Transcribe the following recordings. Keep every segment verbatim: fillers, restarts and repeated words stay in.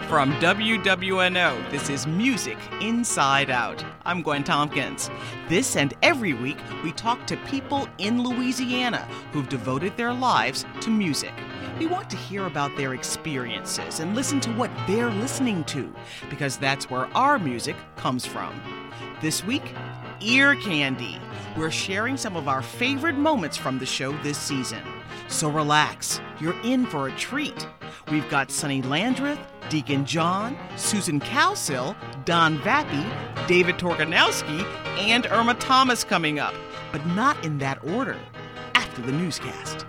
From W W N O, this is Music Inside Out. I'm Gwen Tompkins. This and every week, we talk to people in Louisiana who've devoted their lives to music. We want to hear about their experiences and listen to what they're listening to, because that's where our music comes from. This week, Ear Candy. We're sharing some of our favorite moments from the show this season. So relax, you're in for a treat. We've got Sonny Landreth, Deacon John, Susan Cowsill, Don Vappy, David Torganowski, and Irma Thomas coming up, but not in that order. After the newscast.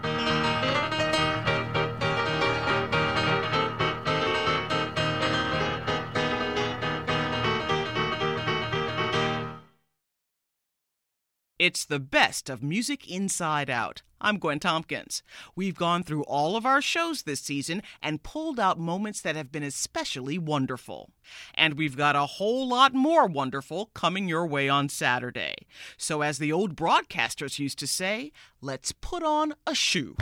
It's the best of Music Inside Out. I'm Gwen Tompkins. We've gone through all of our shows this season and pulled out moments that have been especially wonderful. And we've got a whole lot more wonderful coming your way on Saturday. So as the old broadcasters used to say, let's put on a shoe.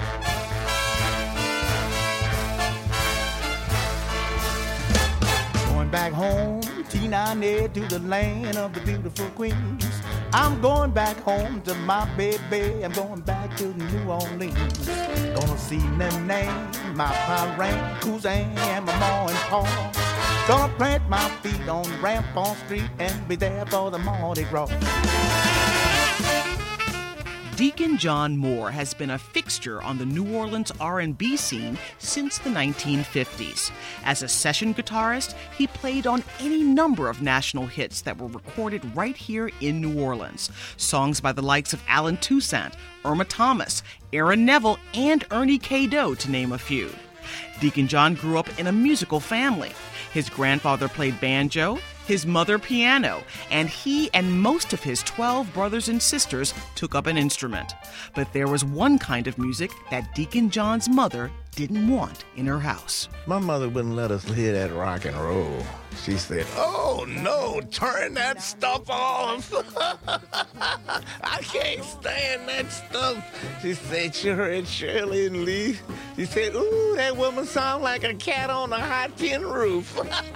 Going back home, T nine to the land of the beautiful queens. I'm going back home to my baby. I'm going back to New Orleans. Gonna see Nene, my parent, cousin, and my ma and pa. Gonna plant my feet on Rampart Street and be there for the Mardi Gras. Deacon John Moore has been a fixture on the New Orleans R and B scene since the nineteen fifties. As a session guitarist, he played on any number of national hits that were recorded right here in New Orleans. Songs by the likes of Alan Toussaint, Irma Thomas, Aaron Neville, and Ernie K. Doe, to name a few. Deacon John grew up in a musical family. His grandfather played banjo, his mother piano, and he and most of his twelve brothers and sisters took up an instrument. But there was one kind of music that Deacon John's mother didn't want in her house. My mother wouldn't let us hear that rock and roll. She said, "Oh no, turn that stuff off." I can't stand that stuff. She said she heard Shirley and Lee. She said, "Ooh, that woman sounds like a cat on a hot tin roof."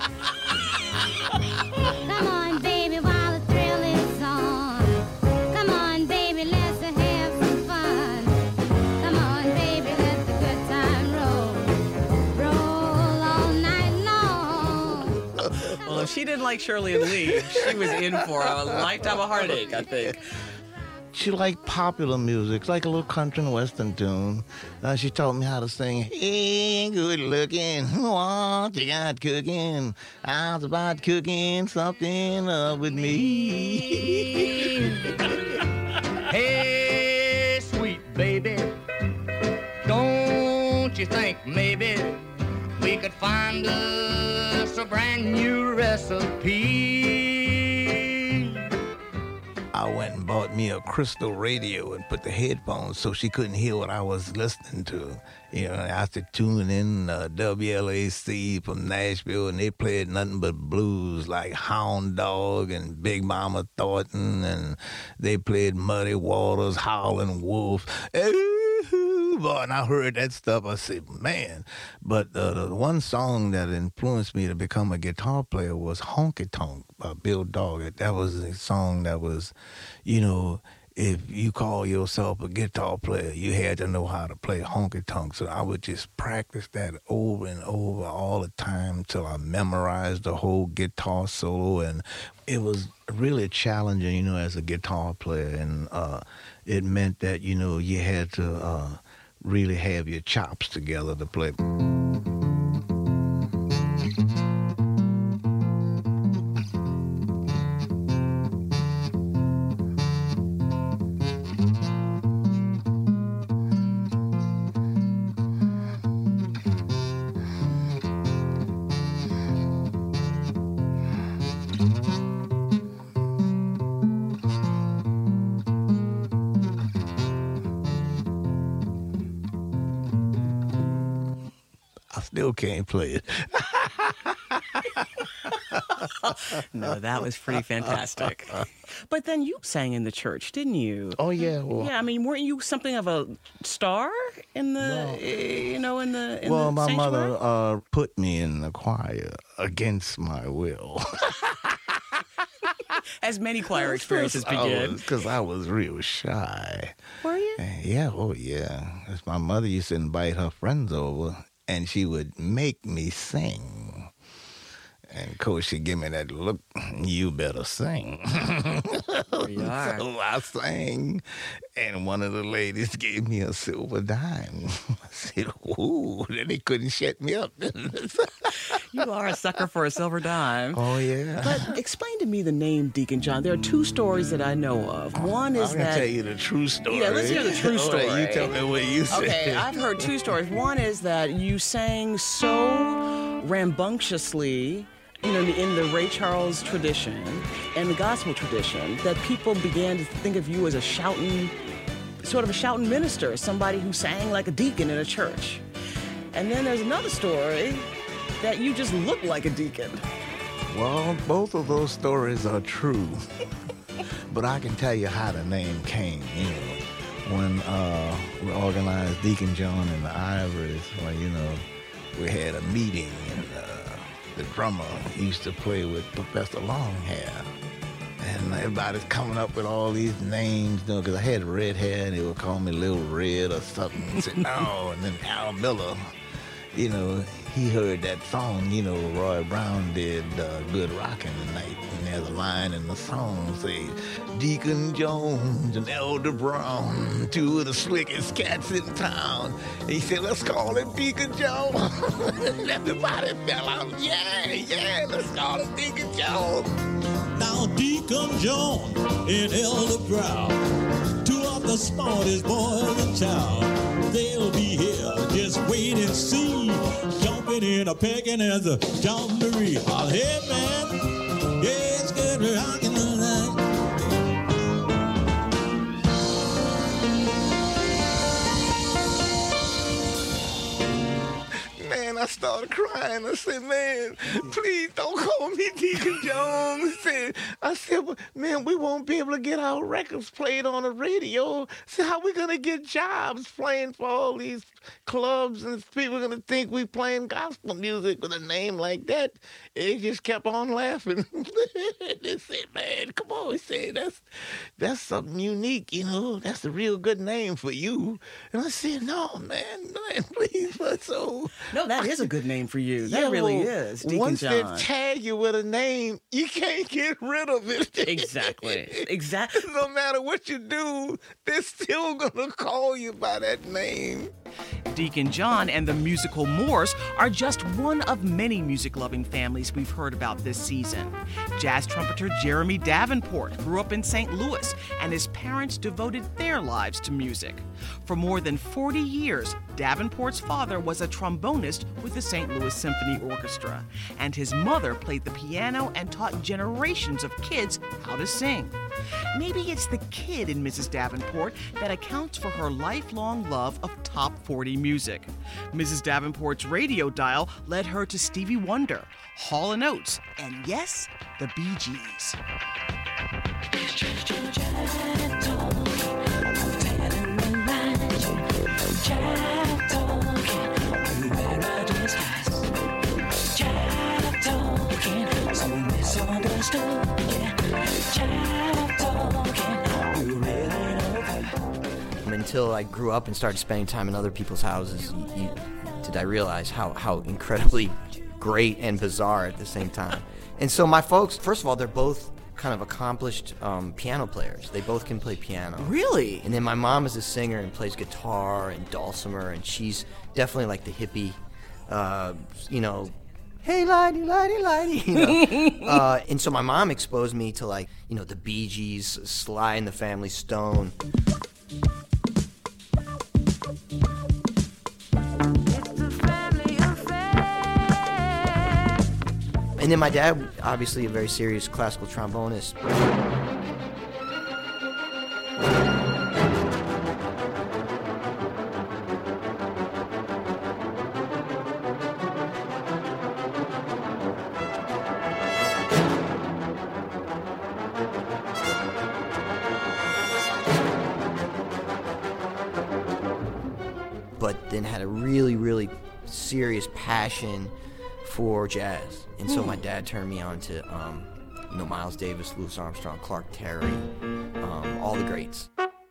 Come on, baby, while the thrill is on. Come on, baby, let's have some fun. Come on, baby, let the good time roll. Roll all night long. Well, if she didn't like Shirley and Lee, she was in for a lifetime of heartache, I think. She liked popular music, like a little country and western tune. Uh, she taught me how to sing, "Hey, good looking, what you got cooking? I was about cooking something up with me." Hey, sweet baby, don't you think maybe we could find us a brand new recipe? I went and bought me a crystal radio and put the headphones so she couldn't hear what I was listening to. You know, I used to tune in uh, W L A C from Nashville, and they played nothing but blues like Hound Dog and Big Mama Thornton, and they played Muddy Waters, Howlin' Wolf. Ooh, boy, and I heard that stuff. I said, man. But uh, the one song that influenced me to become a guitar player was Honky Tonk by Bill Doggett. That was a song that was, you know, if you call yourself a guitar player, you had to know how to play honky tonk. So I would just practice that over and over all the time till I memorized the whole guitar solo. And it was really challenging, you know, as a guitar player. And uh, it meant that, you know, you had to uh, really have your chops together to play. Still can't play it. No, that was pretty fantastic. But then you sang in the church, didn't you? Oh yeah, well, Yeah, I mean, weren't you something of a star in the, Well- eh, you know, in the in well, the my sanctuary? mother uh, put me in the choir against my will. As many choir experiences begin. Because I was real shy. Were you? And yeah, oh yeah. 'Cause my mother used to invite her friends over, and she would make me sing. And of course, she'd give me that look, you better sing. There you are. So I sang, and one of the ladies gave me a silver dime. I said, ooh, then they couldn't shut me up. You are a sucker for a silver dime. Oh, yeah. But explain to me the name Deacon John. There are two stories that I know of. One is I'm going to that... tell you the true story. Yeah, let's hear the true All right, story. you tell me what you said. Okay, I've heard two stories. One is that you sang so rambunctiously, you know, in the Ray Charles tradition and the gospel tradition, that people began to think of you as a shouting, sort of a shouting minister, somebody who sang like a deacon in a church. And then there's another story that you just look like a deacon. Well, both of those stories are true. But I can tell you how the name came, you know. When uh, we organized Deacon John and the Ivories, well, you know, we had a meeting, and uh, the drummer used to play with Professor Longhair. And everybody's coming up with all these names, you know, because I had red hair, and they would call me Little Red or something. And said, no, and then Al Miller, you know, he heard that song, you know, Roy Brown did uh, Good Rockin' Tonight. And there's a line in the song say, Deacon Jones and Elder Brown, two of the slickest cats in town. And he said, let's call him Deacon Jones. And everybody fell out, yeah, yeah, let's call him Deacon Jones. Now Deacon Jones and Elder Brown, two of the smartest boys in town. They'll be here, just wait and see. Jumping in a pegging as a jamboree. Oh, hey man, yeah, it's good rockin' tonight. Man, I started crying. I said, man, please don't call me Deacon Jones. I said, I said, well, man, we won't be able to get our records played on the radio. So how we going to get jobs playing for all these clubs, and people are going to think we playing gospel music with a name like that? They just kept on laughing. They said, man, come on. They said, that's, that's something unique, you know. That's a real good name for you. And I said, no, man, man, please. But so... No, that is a good name for you. That Yeah, really well, is, Deacon once John. they tag you with a name, you can't get rid of it. Exactly. Exactly. No matter what you do, they're still going to call you by that name. Deacon John and the musical Moors are just one of many music-loving families we've heard about this season. Jazz trumpeter Jeremy Davenport grew up in Saint Louis, and his parents devoted their lives to music. For more than forty years, Davenport's father was a trombonist with the Saint Louis Symphony Orchestra, and his mother played the piano and taught generations of kids how to sing. Maybe it's the kid in Missus Davenport that accounts for her lifelong love of top forty music. Missus Davenport's radio dial led her to Stevie Wonder, Hall and Oates, and yes, the Bee Gees. Until I grew up and started spending time in other people's houses, you, you, did I realize how, how incredibly great and bizarre at the same time. And so my folks, first of all, they're both kind of accomplished um, piano players. They both can play piano. Really? And then my mom is a singer and plays guitar and dulcimer, and she's definitely like the hippie, uh, you know, hey, lighty, lighty, lighty, you know. uh, and so my mom exposed me to, like, you know, the Bee Gees, Sly and the Family Stone. And then my dad, obviously a very serious classical trombonist. but then had a really, really serious passion for jazz. And so my dad turned me on to, um, you know, Miles Davis, Louis Armstrong, Clark Terry, um, all the greats.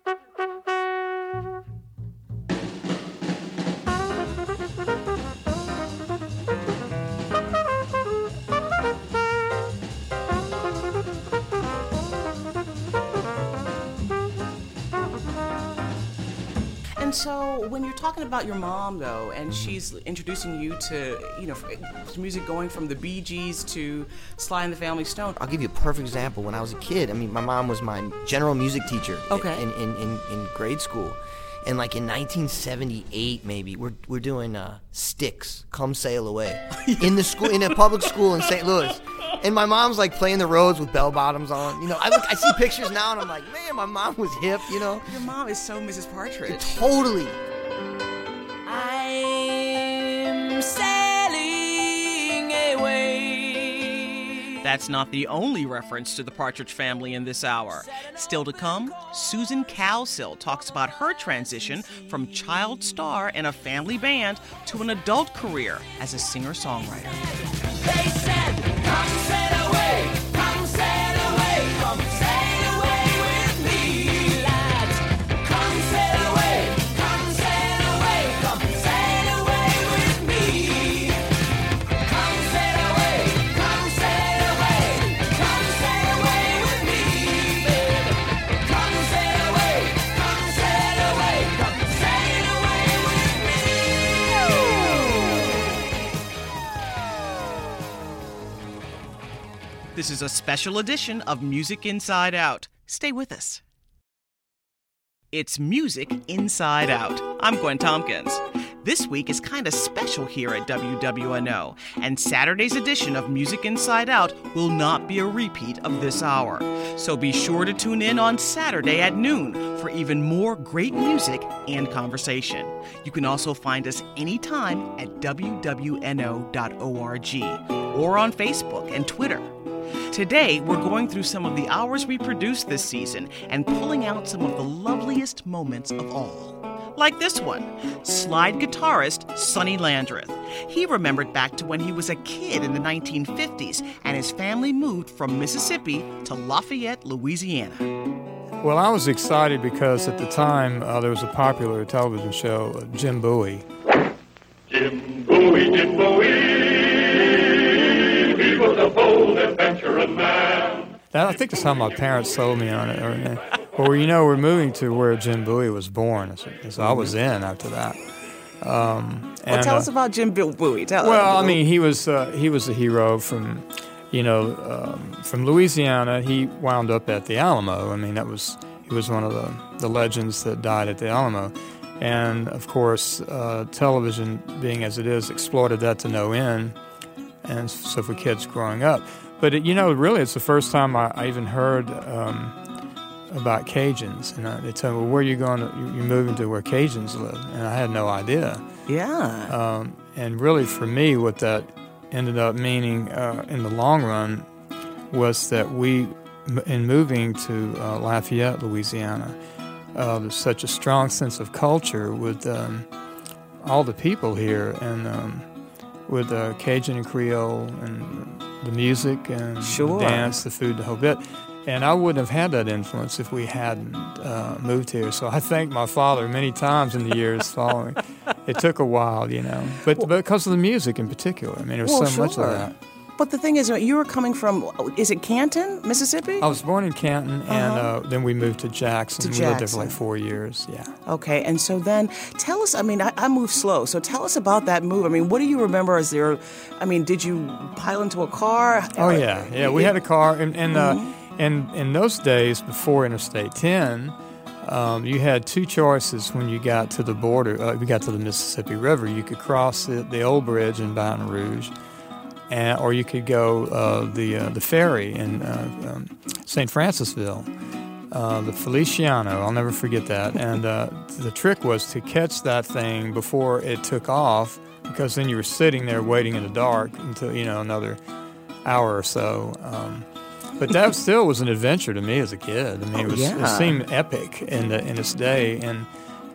And so when you're talking about your mom, though, and she's introducing you to, you know, f- music going from the Bee Gees to Sly and the Family Stone. I'll give you a perfect example. When I was a kid, I mean, my mom was my general music teacher Okay. in, in, in, in grade school. And like in nineteen seventy-eight, maybe, we're we're doing uh, Styx, Come Sail Away, in the school, in a public school in Saint Louis. And my mom's like playing the roads with bell bottoms on. You know, I look, I see pictures now, and I'm like, man, my mom was hip. You know, Your mom is so Missus Partridge. totally. I'm sailing away. That's not the only reference to the Partridge Family in this hour. Still to come, Susan Cowsill talks about her transition from child star in a family band to an adult career as a singer-songwriter. They said, come sail away, come sail away, come sail away with me, lads. Come sail away, come sail away, come sail away with me. Come sail away, come sail away, come sail away with me, baby. Come sail away, come sail away, come sail away with me. This is a special edition of Music Inside Out. Stay with us. It's Music Inside Out. I'm Gwen Tompkins. This week is kind of special here at W W N O, and Saturday's edition of Music Inside Out will not be a repeat of this hour. So be sure to tune in on Saturday at noon for even more great music and conversation. You can also find us anytime at W W N O dot org or on Facebook and Twitter. Today, we're going through some of the hours we produced this season and pulling out some of the loveliest moments of all. Like this one, slide guitarist Sonny Landreth. He remembered back to when he was a kid in the nineteen fifties and his family moved from Mississippi to Lafayette, Louisiana. Well, I was excited because at the time uh, there was a popular television show, uh, Jim Bowie. Jim Bowie, Jim Bowie, he was a bold adventuring man. That, I think that's how my parents sold me on it. Or, or you know, we're moving to where Jim Bowie was born, so, so I was in after that. Um, Well, and, tell uh, us about Jim Bill Bowie. Tell Well, us. I mean, he was uh, he was a hero from, you know, um, from Louisiana. He wound up at the Alamo. I mean, that was he was one of the, the legends that died at the Alamo. And, of course, uh, television, being as it is, exploited that to no end, and so for kids growing up. But, it, you know, really, it's the first time I, I even heard um, about Cajuns. And I, they told me, well, where are you going? To, you're moving to where Cajuns live. And I had no idea. Yeah. Um, and really, for me, what that ended up meaning uh, in the long run was that we, in moving to uh, Lafayette, Louisiana, Uh, there's such a strong sense of culture with um, all the people here, and um, with uh, Cajun and Creole, and the music, and Sure. the dance, the food, the whole bit. And I wouldn't have had that influence if we hadn't uh, moved here. So I thank my father many times in the years following. It took a while, you know, but well, because of the music in particular. I mean, there was well, so sure. much of that. But the thing is, you were coming from, is it Canton, Mississippi? I was born in Canton, and Uh-huh. uh, then we moved to Jackson. To we lived there for Jackson. like four years, yeah. Okay, and so then tell us, I mean, I, I moved slow, so tell us about that move. I mean, what do you remember as your, I mean, did you pile into a car? Oh, yeah, yeah, we had a car, and, and, Mm-hmm. uh, and in those days, before Interstate ten, um, you had two choices when you got to the border, uh, you got to the Mississippi River. You could cross the, the old bridge in Baton Rouge, and, or you could go uh, the uh, the ferry in uh, um, Saint Francisville, uh, the Feliciano. I'll never forget that. And uh, the trick was to catch that thing before it took off, because then you were sitting there waiting in the dark until, you know, another hour or so. Um, but that still was an adventure to me as a kid. I mean, it, was, yeah. it seemed epic in the, in its day, and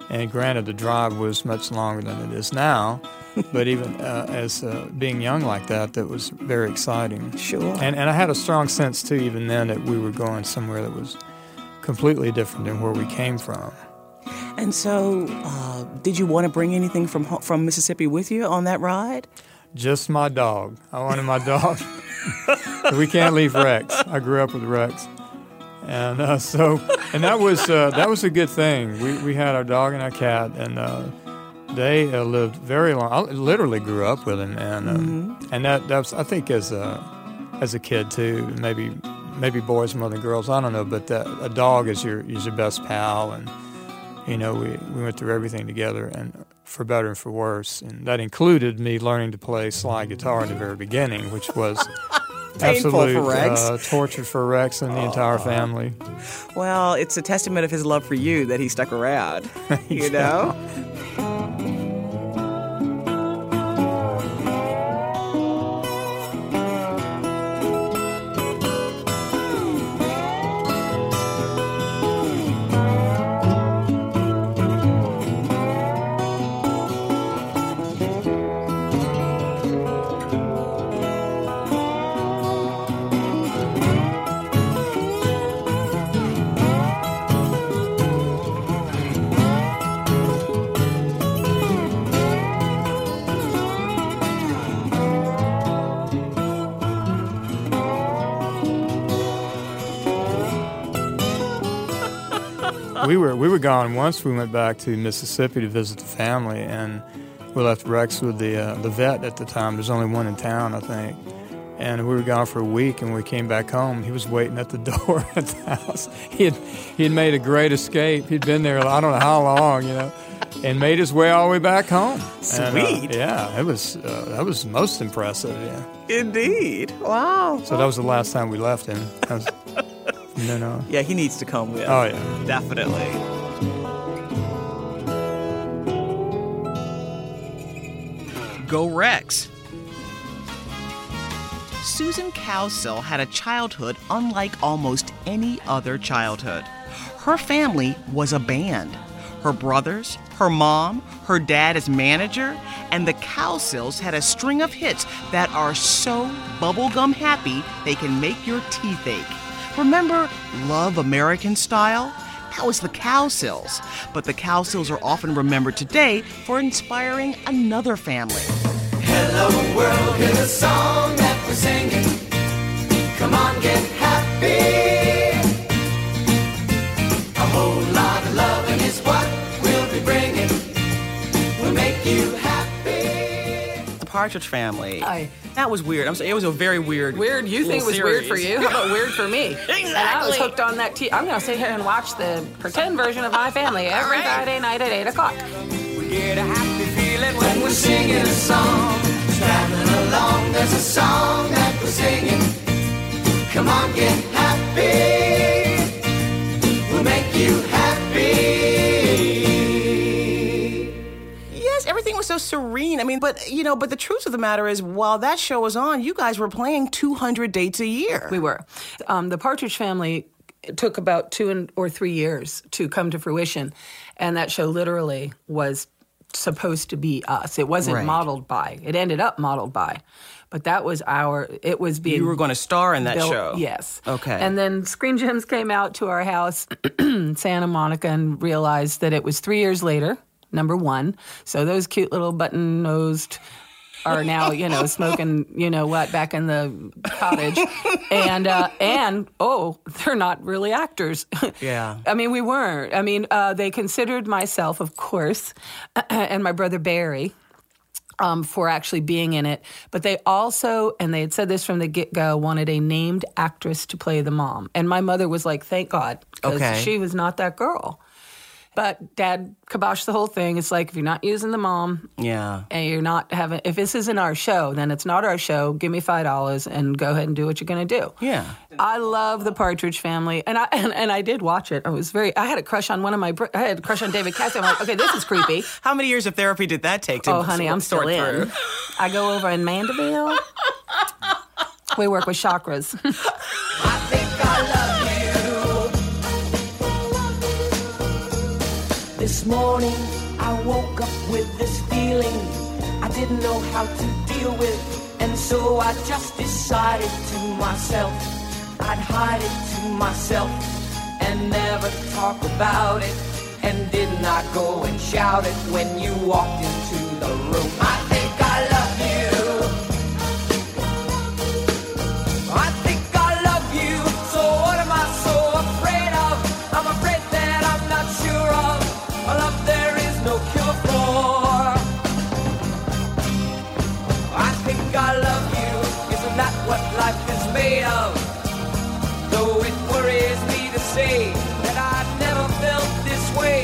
And granted, the drive was much longer than it is now, but even uh, as uh, being young like that, that was very exciting. Sure. And and I had a strong sense, too, even then, that we were going somewhere that was completely different than where we came from. And so, uh, did you want to bring anything from ho- from Mississippi with you on that ride? Just my dog. I wanted my dog. We can't leave Rex. I grew up with Rex. And uh, so, and that was uh, that was a good thing. We we had our dog and our cat, and uh, they uh, lived very long. I literally grew up with him, and uh, Mm-hmm. and that that's I think as a as a kid too. Maybe maybe boys more than girls. I don't know, but that, a dog is your is your best pal, and you know we, we went through everything together, and for better and for worse. And that included me learning to play slide guitar in the very beginning, which was. Painful Absolute for Rex. Uh, torture for Rex and the entire family. Well, it's a testament of his love for you that he stuck around, you know? we were we were gone once. We went back to Mississippi to visit the family, and we left Rex with the uh, the vet at the time. There's only one in town, I think. And we were gone for a week, and when we came back home, he was waiting at the door at the house. He had he had made a great escape. He'd been there I don't know how long, you know, and made his way all the way back home. Sweet. And, uh, yeah, it was uh, that was most impressive. Yeah. Indeed. Wow. So that was the last time we left him. That was, no, no. Yeah, he needs to come with. Oh yeah, definitely. Go Rex. Susan Cowsill had a childhood unlike almost any other childhood. Her family was a band. Her brothers, her mom, her dad as manager, and the Cowsills had a string of hits that are so bubblegum happy they can make your teeth ache. Remember Love American Style? That was the Cowsills. But the Cowsills are often remembered today for inspiring another family. Hello world, here's a song that we're singing. Come on, get happy. A whole lot of loving is what we'll be bringing. We'll make you happy. The Partridge Family. Hi. That was weird. I'm sorry, it was a very weird. Weird. You think it was little weird for series. you? How about weird for me? Exactly. And I was hooked on that. T- I'm going to sit here and watch the pretend version of My Family every right. Friday night at eight o'clock. We get a happy feeling when we're singing a song. Traveling along, there's a song that we're singing. Come on, get happy. We'll make you happy. Yes, everything was so serene. I mean, but, you know, but the truth of the matter is, while that show was on, you guys were playing two hundred dates a year. We were. Um, the Partridge Family took about two and, or three years to come to fruition, and that show literally was supposed to be us. It wasn't Right. modeled by. It ended up modeled by. But that was our, it was being... You were going to star in that built- show. Yes. Okay. And then Screen Gems came out to our house in Santa Monica and realized that it was three years later, number one. So those cute little button-nosed are now, you know, smoking, you know what, back in the cottage. And, uh, and oh, they're not really actors. Yeah. I mean, we weren't. I mean, uh, they considered myself, of course, and my brother Barry, um, for actually being in it. But they also, and they had said this from the get-go, wanted a named actress to play the mom. And my mother was like, thank God, because Okay. she was not that girl. But Dad kiboshed the whole thing. It's like, if you're not using the mom, Yeah. and you're not having, if this isn't our show, then it's not our show. Give me five dollars and go ahead and do what you're going to do. Yeah. I love the Partridge Family, and I and, and I did watch it. I was very, I had a crush on one of my, br- I had a crush on David Cassidy. I'm like, okay, this is creepy. How many years of therapy did that take to Oh, honey, I'm sort still in. through? I go over in Mandeville. We work with chakras. I think I love you. This morning I woke up with this feeling I didn't know how to deal with, and so I just decided to myself I'd hide it to myself and never talk about it, and did not go and shout it when you walked into the room. I think I love you. I think I love you. So what am I so afraid of? I'm afraid that I'm not sure of a love there is no cure for. I think I love you. Isn't that what life is made of? Though it worries me to say that I never felt this way.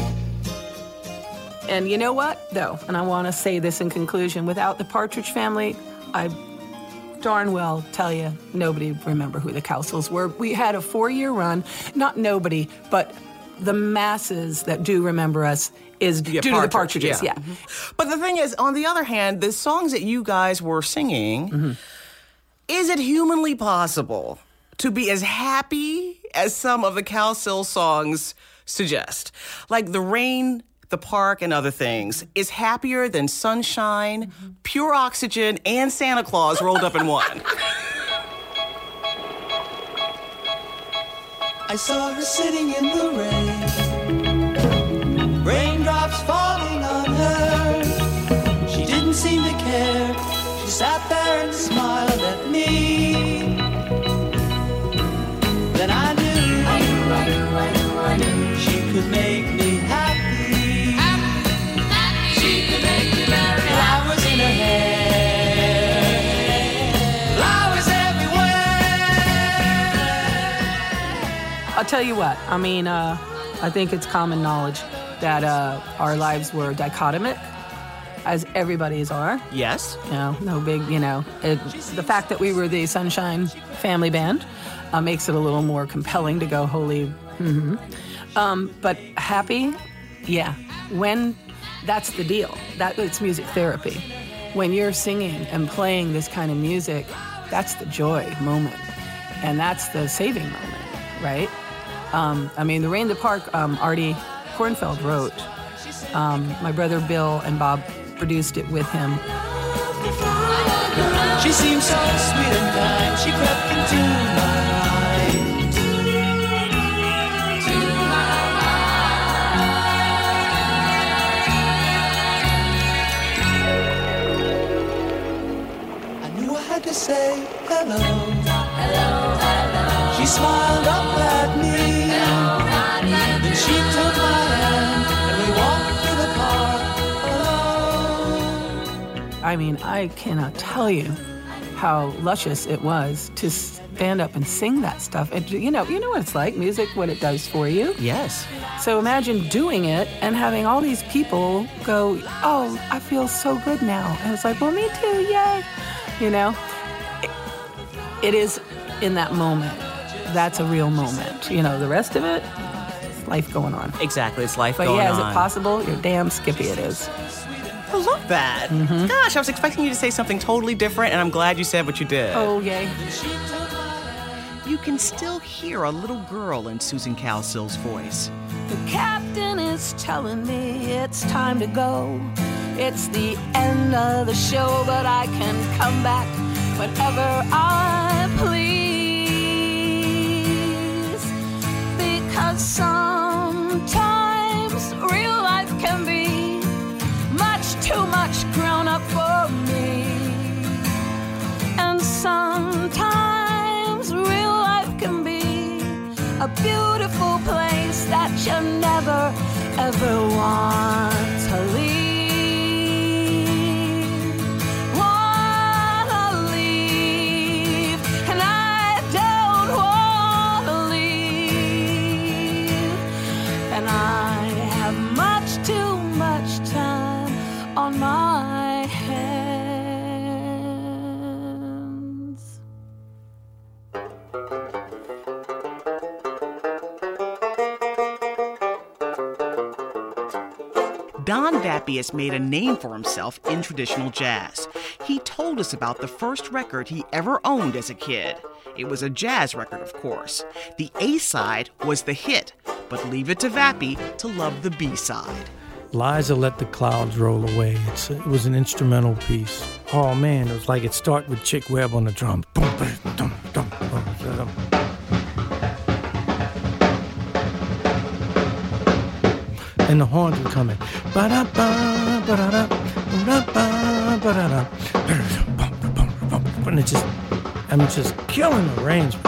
And you know what, though, and I want to say this in conclusion, without the Partridge Family, I darn well tell you, nobody would remember who the Cowsills were. We had a four-year run, not nobody, but the masses that do remember us is Yeah, due to the Partridges, yeah. Mhm. But the thing is, on the other hand, the songs that you guys were singing, Mm-hmm. is it humanly possible to be as happy as some of the Cowsill songs suggest? Like The Rain, The Park, and Other Things is happier than Sunshine, Pure Oxygen, and Santa Claus rolled up in one. I saw her sitting in the rain, raindrops falling on her. She didn't seem to care. She sat there and smiled at me. Then I knew, I knew, I knew, I knew, I knew she could make me happy. Happy, happy. She could make me very happy. Flowers in her hair, flowers everywhere. I'll tell you what, I mean, uh, I think it's common knowledge that uh, our lives were dichotomic, as everybody's are. Yes. You know, no big, you know. It, the fact that we were the Sunshine Family Band uh, makes it a little more compelling to go, holy, mm-hmm. Um, but happy, yeah. When, that's the deal. That it's music therapy. When you're singing and playing this kind of music, that's the joy moment. And that's the saving moment, right? Um, I mean, The Rain, The Park, um, Artie Kornfeld wrote. Um, my brother Bill and Bob produced it with him. She seemed so sweet and kind. She crept into my life. I knew I had to say hello. Hello, hello. She smiled up at me. Hello, hello. Then she took my hand and we walked through the park alone. I mean, I cannot tell you how luscious it was to stand up and sing that stuff. And you know, you know what it's like, music, what it does for you. Yes. So imagine doing it and having all these people go, oh, I feel so good now. And it's like, well, me too, yay. You know, it, it is in that moment. That's a real moment. You know, the rest of it, it's life going on. Exactly, it's life But going yeah, on. is it possible? You're damn skippy it is. I love that. Mm-hmm. Gosh, I was expecting you to say something totally different, and I'm glad you said what you did. Oh, yay. You can still hear a little girl in Susan Cowsill's voice. The captain is telling me it's time to go. It's the end of the show, but I can come back whenever I please. Because sometimes real life can be much too much grown up for me. And sometimes real life can be a beautiful place that you never, ever want to leave. Wanna leave, and I don't wanna leave. And I have much too much time on my hands. Don Dappy has made a name for himself in traditional jazz. He told us about the first record he ever owned as a kid. It was a jazz record, of course. The A-side was the hit, but leave it to Vappy to love the B-side. Liza Let the Clouds Roll Away. It's, it was an instrumental piece. Oh man, it was like it started with Chick Webb on the drums. And the horns were coming. Ba-da-ba, ba-da-da, ba-da-ba, ba-da-da. And it just, I mean, just killing the arrangement.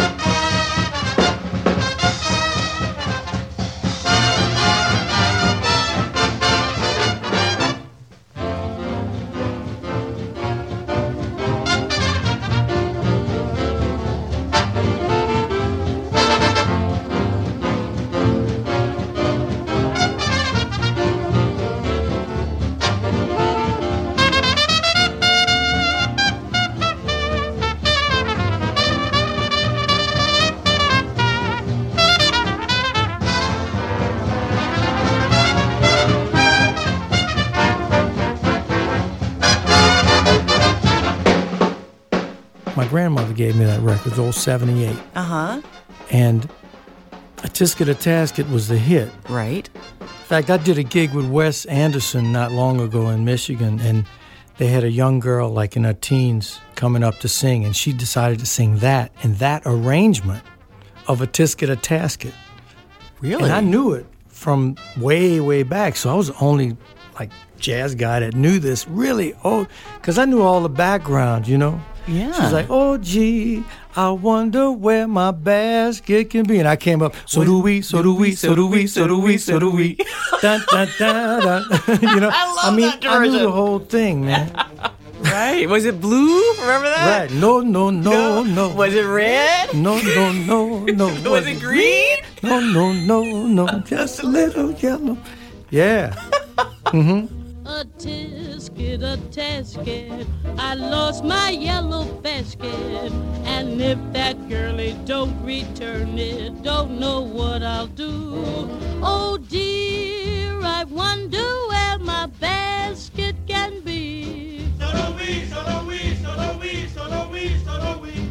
My grandmother gave me that record, it was old seventy-eight. Uh-huh. And A Tisket a Tasket was the hit. Right. In fact, I did a gig with Wes Anderson not long ago in Michigan, and they had a young girl, like in her teens, coming up to sing, and she decided to sing that in that arrangement of A Tisket a Tasket. Really? And I knew it from way, way back, so I was the only, like, jazz guy that knew this really, oh, because I knew all the background, you know? Yeah. She was like, oh, gee, I wonder where my basket can be. And I came up, so do we, so do we, so do we, so do we, so do we. Dun, dun, dun, dun. You know, I love I mean, that I knew version. the whole thing, man. Right. Was it blue? Remember that? Right. No, no, no, no. Was it red? No, no, no, no. Was it green? No, no, no, no. Just a little yellow. Yeah. Mm-hmm. A tisket, a tasket, I lost my yellow basket. And if that girlie don't return it, don't know what I'll do. Oh dear, I wonder where my basket can be. Solo we, solo we, solo we, solo we, solo we.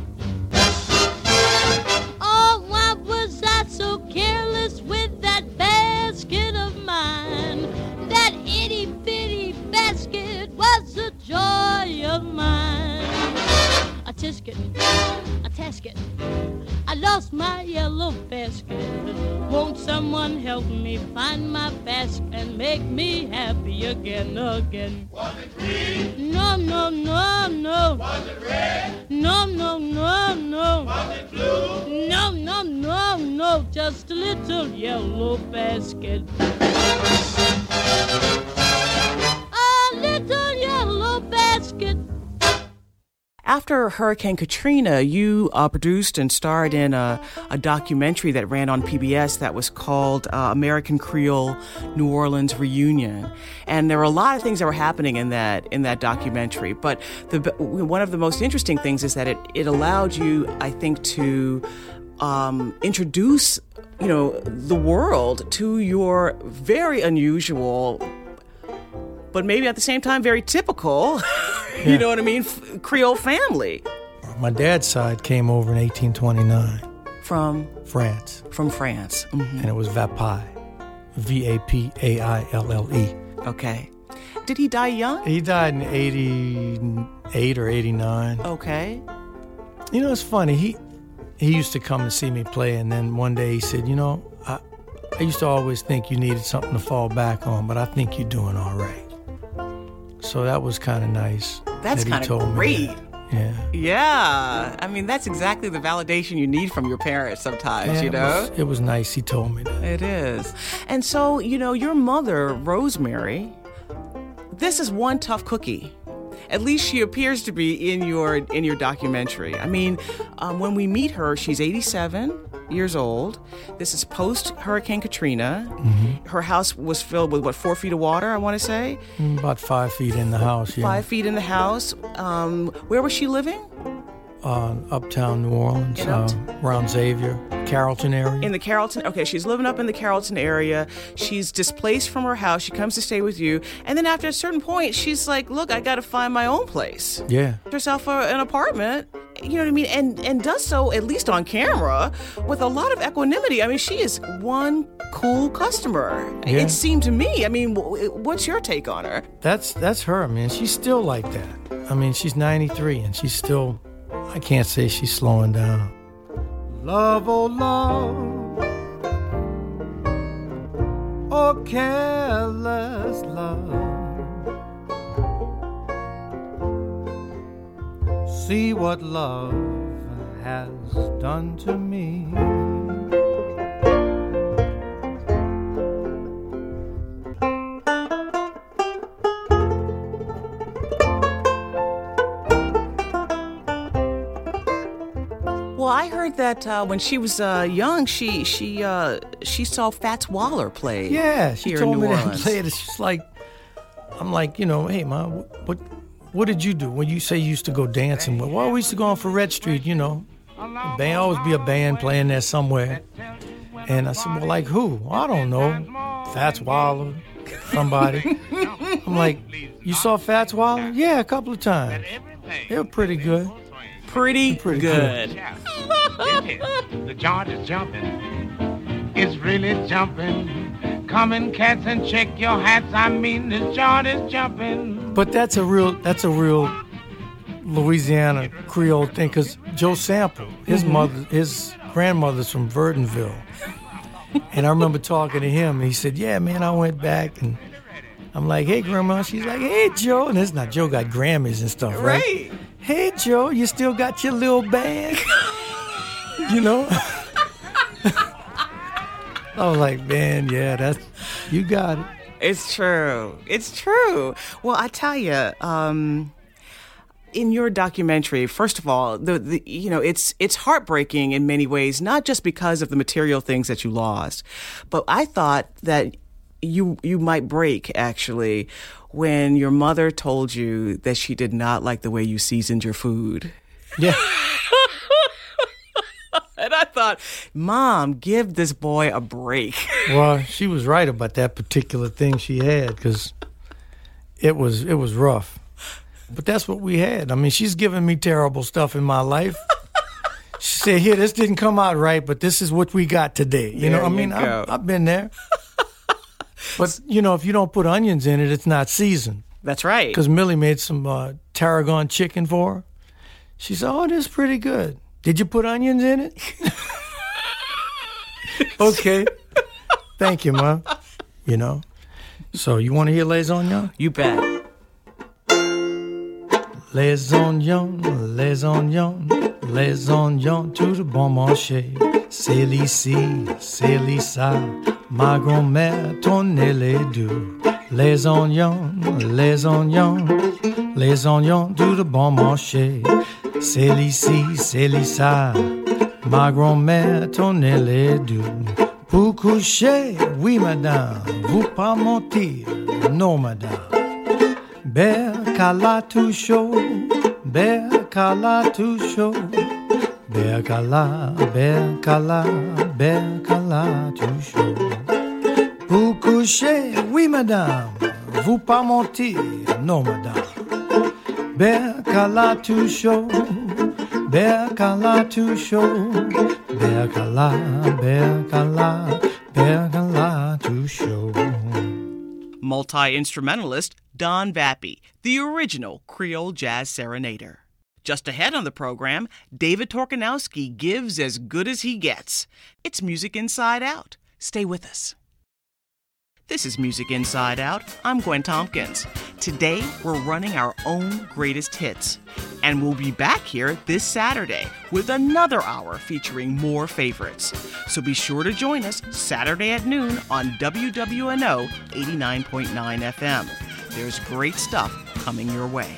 Oh, why was I so careless with that basket of mine? That itty bitty basket was the joy of mine. A tisket, a tasket, I lost my yellow basket. Won't someone help me find my basket and make me happy again, again? Was it green? No, no, no, no. Was it red? No, no, no, no. Was it blue? No, no, no, no. Just a little yellow basket. A little yellow basket. After Hurricane Katrina, you uh, produced and starred in a, a documentary that ran on P B S that was called uh, American Creole New Orleans Reunion. And there were a lot of things that were happening in that in that documentary. But the, one of the most interesting things is that it, it allowed you, I think, to um, introduce, you know, the world to your very unusual, but maybe at the same time very typical, you Yeah. know what I mean, F- Creole family. My dad's side came over in eighteen twenty-nine. From? France. From France. Mm-hmm. And it was Vapai. V A P A I L L E. Okay. Did he die young? He died in eighty-eight or eighty-nine. Okay. You know, it's funny. He he used to come and see me play, and then one day he said, you know, I, I used to always think you needed something to fall back on, but I think you're doing all right. So that was kind of nice. That's that he kind told of me great. that. Yeah. Yeah. I mean, that's exactly the validation you need from your parents sometimes, Yeah, you know? It was, it was nice he told me that. It is. And so, you know, your mother, Rosemary, this is one tough cookie. At least she appears to be in your in your documentary. I mean, um, when we meet her, she's eighty-seven years old. This is post Hurricane Katrina. Mm-hmm. Her house was filled with, what, four feet of water, I want to say? Mm, About five feet in the house, yeah. Five feet in the house. Um, where was she living? Uh, uptown New Orleans, In uh, upt- around Xavier, Carrollton area. In the Carrollton, okay, she's living up in the Carrollton area. She's displaced from her house. She comes to stay with you. And then after a certain point, she's like, look, I got to find my own place. Yeah. Herself a, an apartment you know what I mean, and, and does so, at least on camera, with a lot of equanimity. I mean, she is one cool customer. Yeah. It seemed to me. I mean, w- what's your take on her? That's that's her, man. She's still like that. I mean, she's ninety-three, and she's still, I can't say she's slowing down. Love, oh love, oh careless love. See what love has done to me. Well, I heard that uh, when she was uh, young, she she uh, she saw Fats Waller play. Yeah, she here told in me New that. Orleans. Played. It's just like, I'm like, you know, hey, ma, what what did you do when you say you used to go dancing? Well, we used to go on Ferret Street, you know. A band, always be a band playing there somewhere. And I said, well, like who? Well, I don't know. Fats Waller, somebody. I'm like, you saw Fats Waller? Yeah, a couple of times. They were pretty good. Pretty, pretty good. The joint is jumping. It's really jumping. Come in, cats, and check your hats. I mean, the joint is jumping. But that's a real, that's a real Louisiana Creole thing, because Joe Sample, his Mhm. mother, his grandmother's from Verdonville. And I remember talking to him, and he said, yeah, man, I went back, and I'm like, hey, Grandma. She's like, hey, Joe. And it's not, Joe got Grammys and stuff, right? Right. Hey, Joe, you still got your little band? You know? I was like, man, yeah, that's, you got it. It's true. It's true. Well, I tell you, um, in your documentary, first of all, the, the you know, it's it's heartbreaking in many ways, not just because of the material things that you lost, but I thought that you you might break actually when your mother told you that she did not like the way you seasoned your food. Yeah. And I thought, Mom, give this boy a break. Well, she was right about that particular thing she had, because it was it was rough. But that's what we had. I mean, she's given me terrible stuff in my life. She said, here, this didn't come out right, but this is what we got today. You know, There I you mean, go. I've, I've been there. But, you know, if you don't put onions in it, it's not seasoned. That's right. Because Millie made some uh, tarragon chicken for her. She said, oh, this is pretty good. Did you put onions in it? Okay. Thank you, Mom. You know. So you want to hear Les Oignons? You bet. Les oignons, les oignons, les oignons, tout bon manger. C'est l'ici, c'est l'ici, ma grand-mère tournait les deux. Les oignons, les oignons, les oignons, tout bon manger. C'est l'ici, c'est l'ici, ma grand-mère tournait les deux. Pour coucher, oui madame, vous pas mentir, non madame. Bercala tout chaud, Bercala tout chaud, Bercala, Bercala, Bercala tout chaud. Pour coucher, oui madame, vous pas mentir, non madame. Bercala tout chaud, Bercala tout chaud, Bercala, Bercala, Bercala tout chaud. Multi-instrumentalist Don Vappy, the original Creole jazz serenader. Just ahead on the program, David Torkanowski gives as good as he gets. It's Music Inside Out. Stay with us. This is Music Inside Out. I'm Gwen Tompkins. Today, we're running our own greatest hits. And we'll be back here this Saturday with another hour featuring more favorites. So be sure to join us Saturday at noon on W W N O eighty-nine point nine F M. There's great stuff coming your way.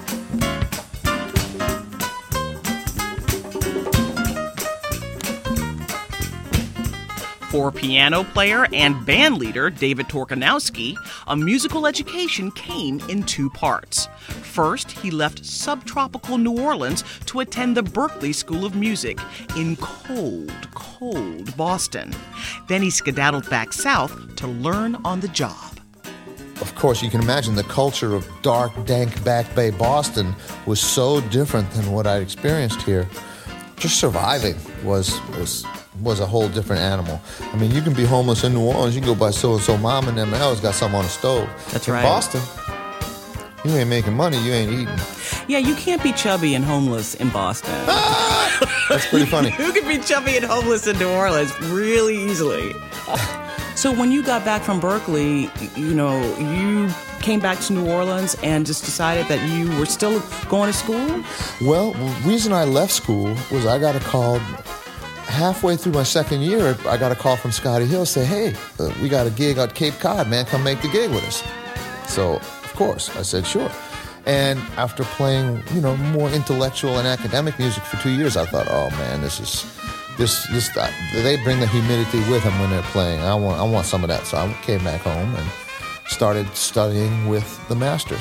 For piano player and band leader David Torkanowski, a musical education came in two parts. First, he left subtropical New Orleans to attend the Berklee School of Music in cold, cold Boston. Then he skedaddled back south to learn on the job. of course, you can imagine the culture of dark, dank Back Bay Boston was so different than what I'd experienced here. Just surviving was was was a whole different animal. I mean, you can be homeless in New Orleans. You can go by so-and-so mom and them and always got something on the stove. That's in right. Boston, you ain't making money, you ain't eating. Yeah, you can't be chubby and homeless in Boston. That's pretty funny. You can be chubby and homeless in New Orleans really easily. So when you got back from Berkeley, you know, you came back to New Orleans and just decided that you were still going to school? Well, the reason I left school was I got a call halfway through my second year. I got a call from Scotty Hill say, hey, uh, we got a gig at Cape Cod, man. Come make the gig with us. So, of course, I said, sure. And after playing, you know, more intellectual and academic music for two years, I thought, oh, man, this is... This, this, uh, they bring the humidity with them when they're playing. I want, I want some of that. So I came back home and started studying with the masters.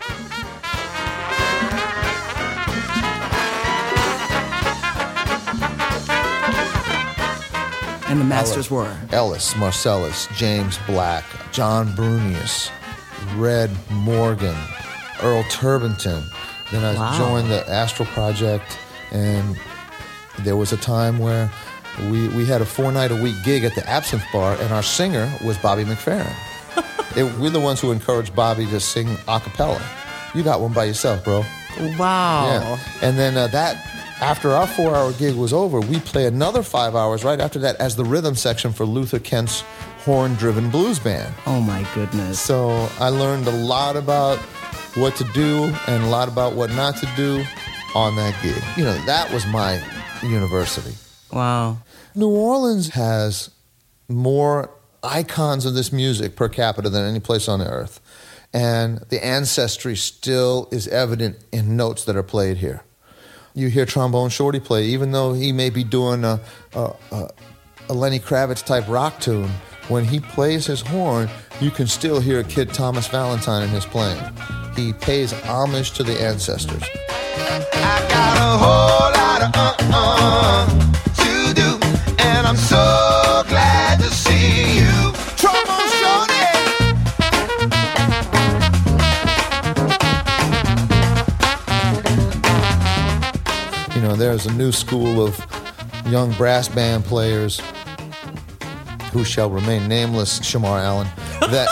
And the masters Ellis, were? Ellis, Marcellus, James Black, John Brunius, Red Morgan, Earl Turbinton. Then I Wow. joined the Astral Project, and there was a time where we, we had a four-night-a-week gig at the Absinthe Bar, and our singer was Bobby McFerrin. it, we're the ones who encouraged Bobby to sing a cappella. You got one by yourself, bro. Wow. Yeah. And then uh, that, after our four-hour gig was over, we play another five hours right after that as the rhythm section for Luther Kent's horn-driven blues band. Oh, my goodness. So I learned a lot about what to do and a lot about what not to do on that gig. You know, that was my university. Wow. New Orleans has more icons of this music per capita than any place on the earth. And the ancestry still is evident in notes that are played here. You hear Trombone Shorty play, even though he may be doing a, a, a, a Lenny Kravitz type rock tune, when he plays his horn, you can still hear Kid Thomas Valentine in his playing. He pays homage to the ancestors. I got a whole lot of uh-uh to do, and I'm so glad to see you. Trombone Shorty. You know, there's a new school of young brass band players who shall remain nameless, Shamar Allen, that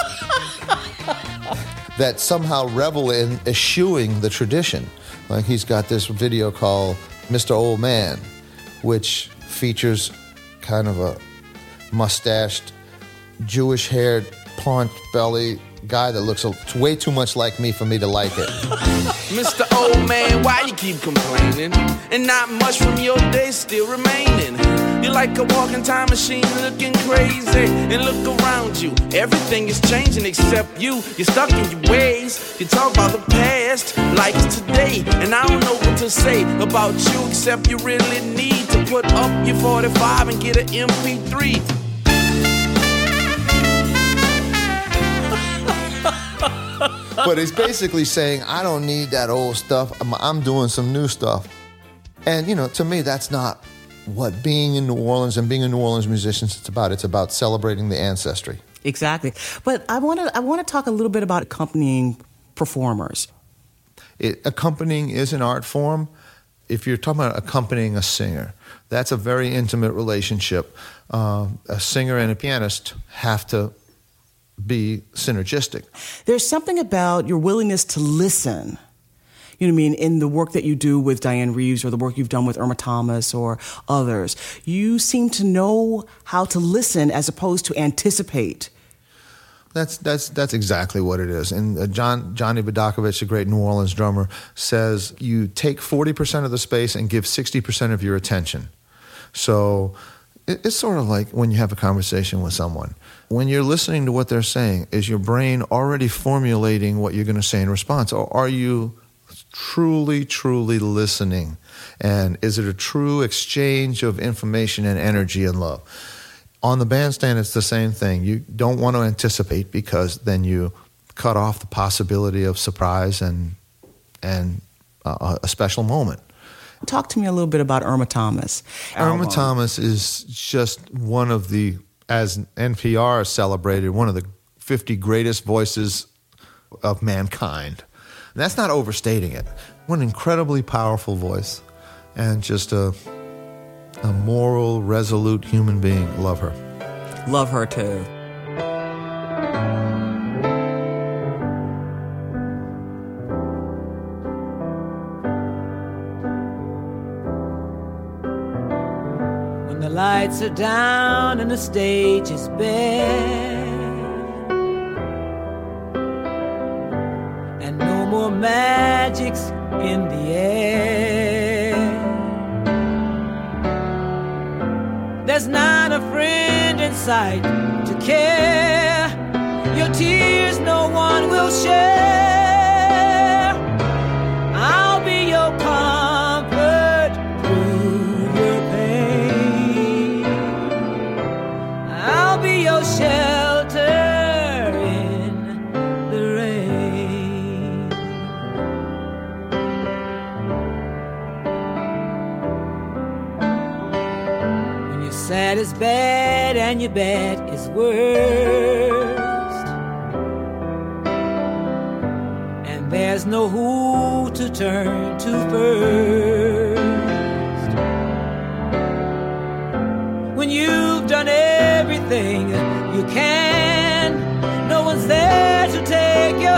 that somehow revel in eschewing the tradition. Like he's got this video called Mister Old Man, which features kind of a mustached, Jewish-haired, paunch-belly guy that looks a, way too much like me for me to like it. Mister Old Man, why you keep complaining? And not much from your days still remaining. You're like a walking time machine looking crazy. And look around you, everything is changing except you. You're stuck in your ways. You talk about the past like it's today. And I don't know what to say about you except you really need to put up your forty-five and get an M P three. But it's basically saying, I don't need that old stuff. I'm, I'm doing some new stuff. And, you know, to me, that's not what being in New Orleans and being a New Orleans musician is about. It's about celebrating the ancestry. Exactly. But I want to I want to talk a little bit about accompanying performers. It, accompanying is an art form. If you're talking about accompanying a singer, that's a very intimate relationship. Uh, a singer and a pianist have to be synergistic. There's something about your willingness to listen, you know what I mean, in the work that you do with Diane Reeves or the work you've done with Irma Thomas or others. You seem to know how to listen as opposed to anticipate. That's that's that's exactly what it is. And uh, John Johnny Budakovich, a great New Orleans drummer, says you take forty percent of the space and give sixty percent of your attention. So it, it's sort of like when you have a conversation with someone. When you're listening to what they're saying, is your brain already formulating what you're going to say in response? Or are you truly, truly listening? And is it a true exchange of information and energy and love? On the bandstand, it's the same thing. You don't want to anticipate because then you cut off the possibility of surprise and and uh, a special moment. Talk to me a little bit about Irma Thomas. Irma album. Thomas is just one of the, as N P R celebrated, one of the fifty greatest voices of mankind. And that's not overstating it. What an incredibly powerful voice, and just a, a moral, resolute human being. Love her. Love her too. When the lights are down and the stage is bare, and no more magic's in the air, there's not a friend in sight to care. Your tears no one will share. I'll be your comfort through your pain. I'll be your shelter in the rain. When you're sad is bad and your bad is worst, and there's no who to turn to first. When you've done everything you can, no one's there to take your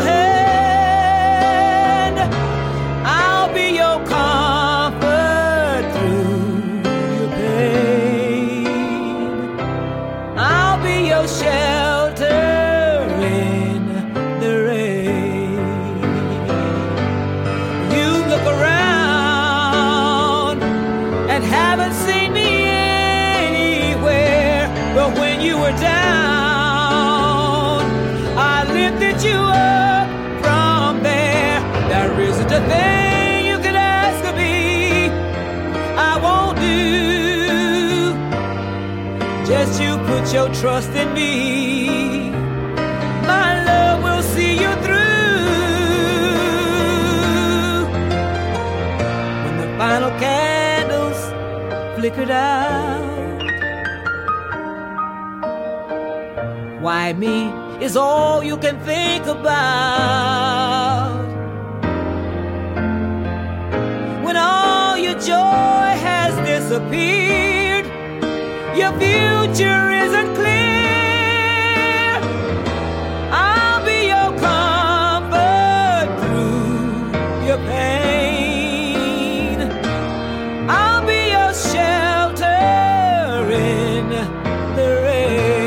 hand. I'll be your comfort through your pain. I'll be your shelter in the rain. You look around and haven't seen me anywhere, but when you were down, I lifted you up from there. There isn't a thing you could ask of me I won't do. Just you put your trust in me. My love will see you through. When the final candles flickered out, why me is all you can think about. When all your joy has disappeared, your future isn't clear. I'll be your comfort through your pain. I'll be your shelter in the rain.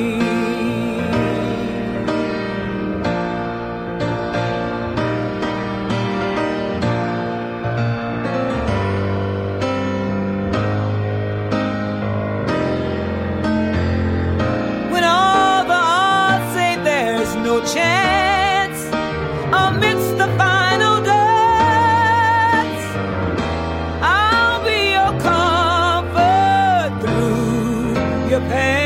When all the odds say there's no chance, amidst the final dance, I'll be your comfort through your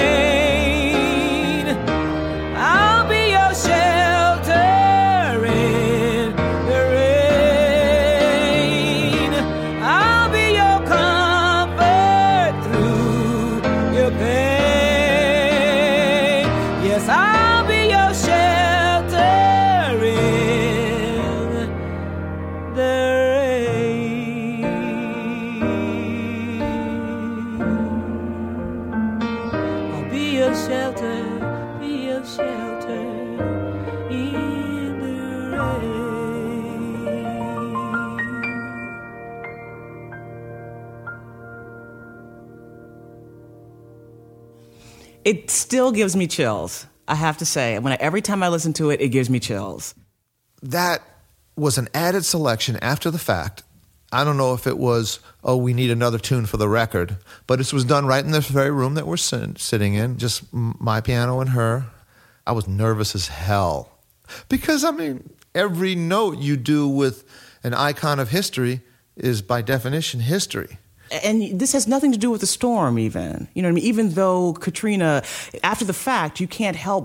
pain. I'll be your shelter in the rain. I'll be your comfort through your pain. Yes, I'll be your shelter in the rain. I'll be your shelter, be your shelter in the rain. It still gives me chills, I have to say. When I, every time I listen to it, it gives me chills. That was an added selection after the fact. I don't know if it was, oh, we need another tune for the record, but it was done right in this very room that we're sit- sitting in, just m- my piano and her. I was nervous as hell. Because, I mean, every note you do with an icon of history is, by definition, history. And this has nothing to do with the storm, even. You know what I mean? Even though Katrina, after the fact, you can't help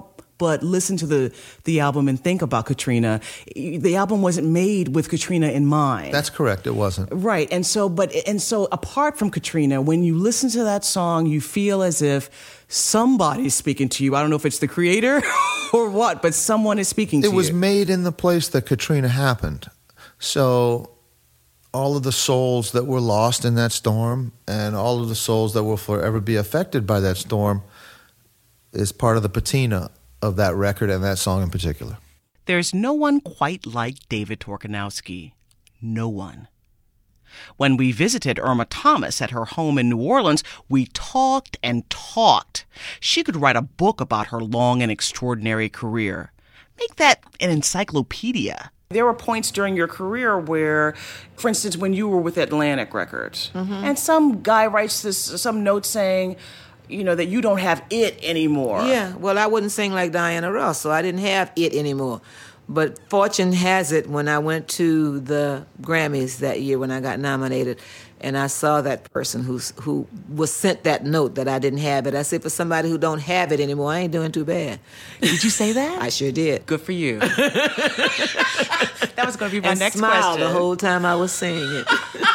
but listen to the, the album and think about Katrina. The album wasn't made with Katrina in mind. That's correct. It wasn't. Right. And so, but, and so apart from Katrina, when you listen to that song, you feel as if somebody's speaking to you. I don't know if it's the creator or what, but someone is speaking to you. It was you. made in the place that Katrina happened. So all of the souls that were lost in that storm and all of the souls that will forever be affected by that storm is part of the patina of that record and that song in particular. There's no one quite like David Torkanowski. No one. When we visited Irma Thomas at her home in New Orleans, we talked and talked. She could write a book about her long and extraordinary career. Make that an encyclopedia. There were points during your career where, for instance, when you were with Atlantic Records, mm-hmm. and some guy writes this some note saying, you know, that you don't have it anymore. Yeah, well, I wouldn't sing like Diana Ross, so I didn't have it anymore. But fortune has it, when I went to the Grammys that year when I got nominated, and I saw that person who's, who was sent that note that I didn't have it, I said, for somebody who don't have it anymore, I ain't doing too bad. Did you say that? I sure did. Good for you. That was going to be my and next smiled question. the whole time I was saying it.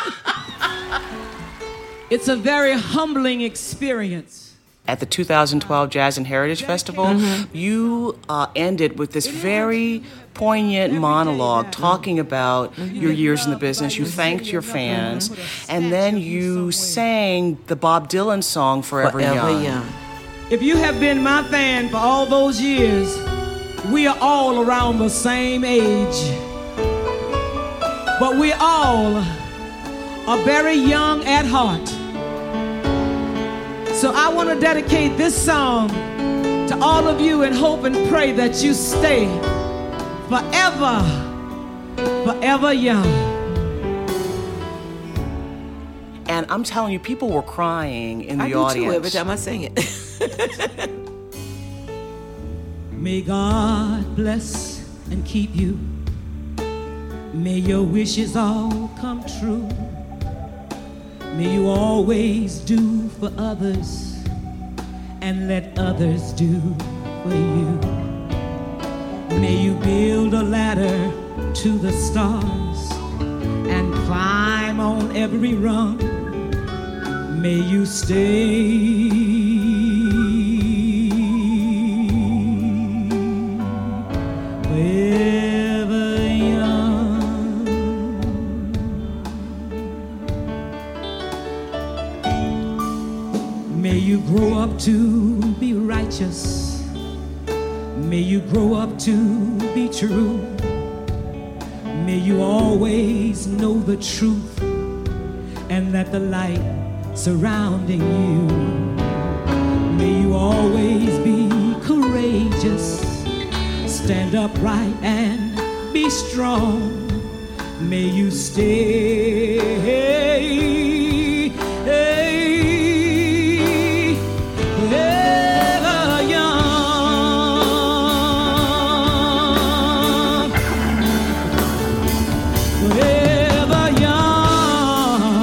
It's a very humbling experience. At the two thousand twelve Jazz and Heritage Festival, mm-hmm. you uh, ended with this very poignant monologue talking about mm-hmm. your years in the business. You thanked your fans, and then you sang the Bob Dylan song, Forever, Forever Young. Young. If you have been my fan for all those years, we are all around the same age. But we all are very young at heart. So I want to dedicate this song to all of you and hope and pray that you stay forever, forever young. And I'm telling you, people were crying in the I do audience. too every time I sing it. May God bless and keep you. May your wishes all come true. May you always do for others and let others do for you. May you build a ladder to the stars and climb on every rung. May you stay forever young. May you grow up to be righteous. May you grow up to be true. May you always know the truth and let the light surrounding you. May you always be courageous. Stand upright and be strong. May you stay forever young. Forever young.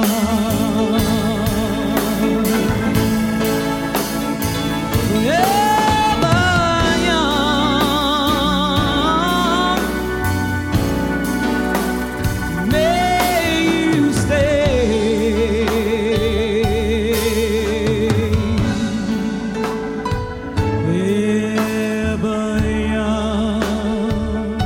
Forever young. May you stay forever young.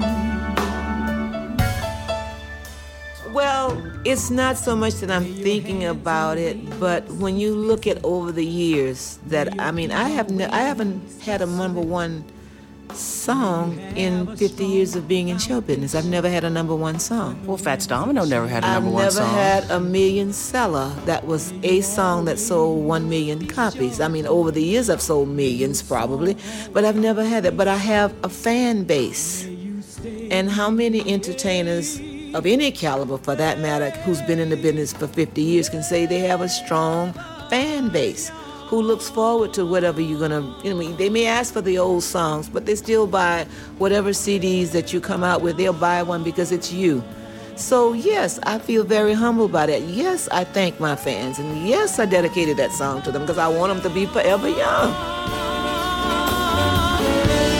Well, it's not so much that I'm thinking about it, but when you look at over the years that, I mean, I have ne- I haven't had a number one song in fifty years of being in show business. I've never had a number one song. Well, Fats Domino never had a number I've one never song. had a million seller that was a song that sold one million copies. I mean, over the years I've sold millions probably, but I've never had that. But I have a fan base. And how many entertainers of any caliber, for that matter, who's been in the business for fifty years can say they have a strong fan base who looks forward to whatever you're gonna, you know, I mean, they may ask for the old songs, but they still buy whatever C Ds that you come out with. They'll buy one because it's you. So yes, I feel very humbled by that. Yes, I thank my fans, and yes, I dedicated that song to them because I want them to be forever young.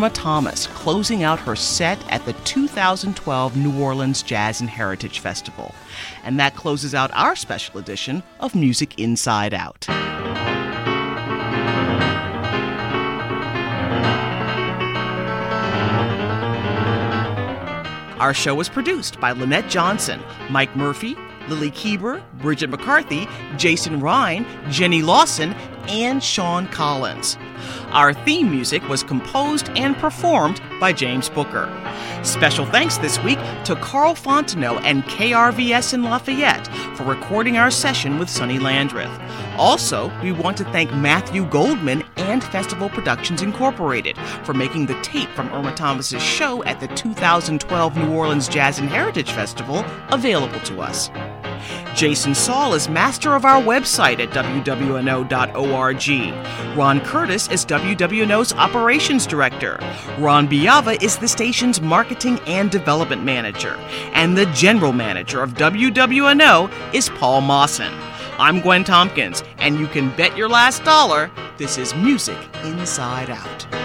Irma Thomas, closing out her set at the two thousand twelve New Orleans Jazz and Heritage Festival. And that closes out our special edition of Music Inside Out. Our show was produced by Lynette Johnson, Mike Murphy, Lily Keeber, Bridget McCarthy, Jason Ryan, Jenny Lawson, and Sean Collins. Our theme music was composed and performed by James Booker. Special thanks this week to Carl Fontenot and K R V S in Lafayette for recording our session with Sonny Landreth. Also, we want to thank Matthew Goldman and Festival Productions Incorporated for making the tape from Irma Thomas's show at the two thousand twelve New Orleans Jazz and Heritage Festival available to us. Jason Saul is master of our website at w w n o dot org. Ron Curtis is W W N O's operations director. Ron Biava is the station's marketing and development manager. And the general manager of W W N O is Paul Mawson. I'm Gwen Tompkins, and you can bet your last dollar this is Music Inside Out.